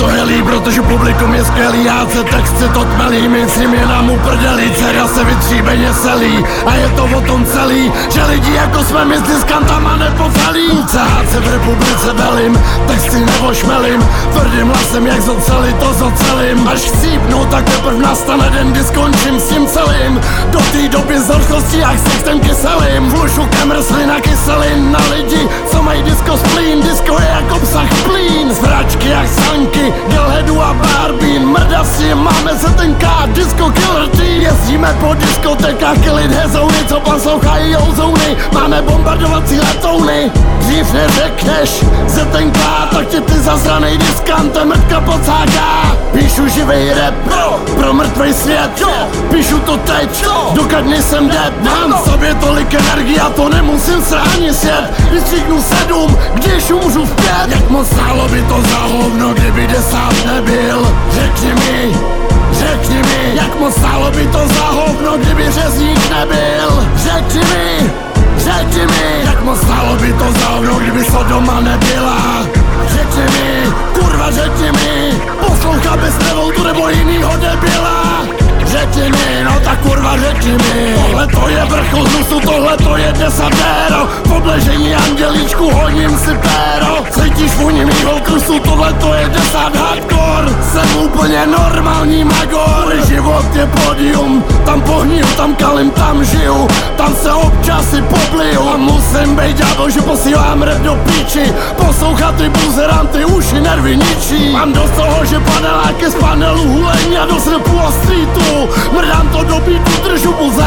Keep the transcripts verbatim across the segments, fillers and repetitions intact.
to helí, protože publikum je skvělý. Já se texty to tmelí, my si mě nám uprdělí. Dcera se vytříbeně selí a je to o tom celý, že lidi jako jsme my s diskantama nepofelí. Cát se v republice velím, texty nevošmelím, tvrdým hlasem jak zoceli to zocelím. Až chcípnu, tak teprv nastane den, kdy skončím s tím celým. Do té doby z horkosti jak s textem kyselým. Flušukem rslina kyselin na lidi, co mají disco splín. Disco je jak obsah plín, zračky jak sanky, Gelheadu a Barbín. Mrdavci, máme se tenká disco killer team. Jezdíme po diskotekách, kilit hezouny, co poslouchají ouzouny. Máme bombardovací letouny. Dřív neřekneš zetenká, tak tě ty zasranej diskante mrtka pocáká. Píšu živej rap pro, pro mrtvej svět, jo. Píšu to teď, dokud nejsem dead. Mám v sobě tolik energie a to nemusím se ani sjet. Vystříknu sedm, když umřu v pět. Jak moc stálo by to za hovno, kdyby desát nebyl? Řekni mi, řekni mi, jak moc stálo by to za hovno, kdyby řezník nebyl? Řekni mi, řekni mi, jak moc stálo by to za hovno, kdyby Sodoma nebyla? Řekni mi, kurva řekni mi, poslouchá bez tu nebo jinýho debila. Řekni mi, no tak kurva řekni mi, tohle to je vrchol hnusu, tohle to je desatéro. V obležení andělíčku honím si péro. Cítíš vůni mýho krusu, tohle to je desát hardcore. Jsem úplně normální magor. Můj život je pódium, tam pohniju, tam kalim, tam žiju. Tam se občas si pobliju a musím bejt ďábel, že posílám rap do píči. Poslouchat ty buzeranty, uši nervy ničí. Mám dost toho, že paneláky z panelu hulení a do srpu a streetu. Mrdám to do beatu, držu buza.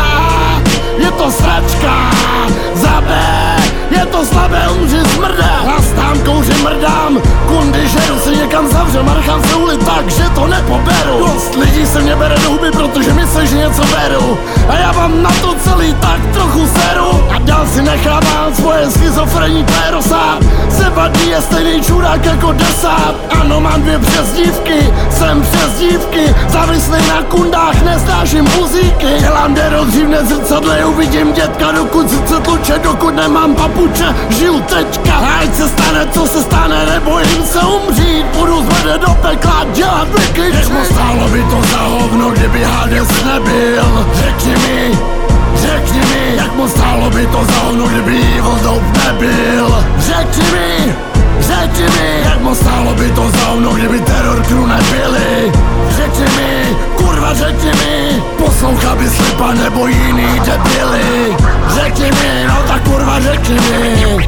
Je to sračka, za B, je to slabé, umři zmrde. Hlastám, kouři, mrdám, kundy žeru, se někam zavřem a nechám se ulit tak, že to nepoberu. Dost lidí se mě bere do huby, protože myslí, že něco beru. A já vám na to celý tak trochu seru. A dál si nechávám svoje schizofrenní klérosát. Zebadí je stejný čurák jako desát. Ano, mám dvě přezdívky, jsem přezdívky. Závislý na kundách, nesnáším buzíky. Dělám dero dřív nezrcadle, uvidím dětka, dokud srdce tluče, dokud nemám papuče. Žiju teďka, ať se stane, co se stane, nebojím se umřít. Budu zvede do pekla dělat vykličky. Jak moc stálo by to za hovno, kdyby Hades nebyl? Řekni mi, řekni mi, jak moc stálo by to za hovno, kdyby Evil Dope nebyl? Řekni mi, řekni mi, jak moc stálo by to za hovno, kdyby Terror Crew nebyli? Řekni mi, kurva řekni mi, poslouchá by Slipa nebo jiný debily? Řekni mi, no tak kurva řekni mi.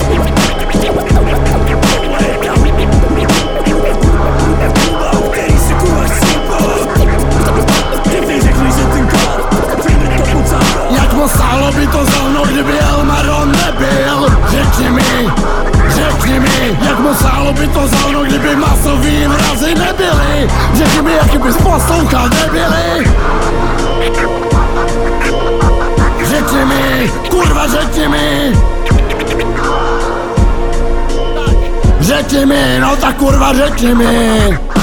Jak moc stálo by to za mnou, kdyby Elmaron nebyl? Řekni mi, řekni mi, jak moc stálo by to za mnou, kdyby masový mrazy nebyly? Řekni mi, jaký bys poslouchal debily? Řekni mi, kurva řekni mi. Řekni mi, no tak kurva řekni mi.